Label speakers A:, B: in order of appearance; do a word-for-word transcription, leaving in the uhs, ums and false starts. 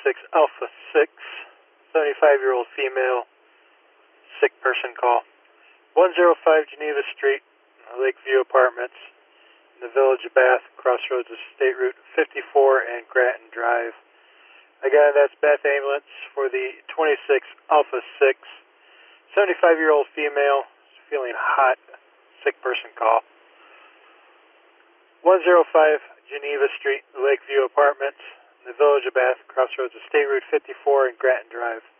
A: twenty-six Alpha six, seventy-five-year-old female, sick person call. one oh five Geneva Street, Lakeview Apartments, in the Village of Bath, crossroads of State Route fifty-four and Grattan Drive. Again, that's Bath Ambulance for the twenty-six Alpha six, seventy-five-year-old female, feeling hot, sick person call. one oh five Geneva Street, Lakeview Apartments, in the Village of Bath, crossroads of State Route fifty-four and Grattan Drive.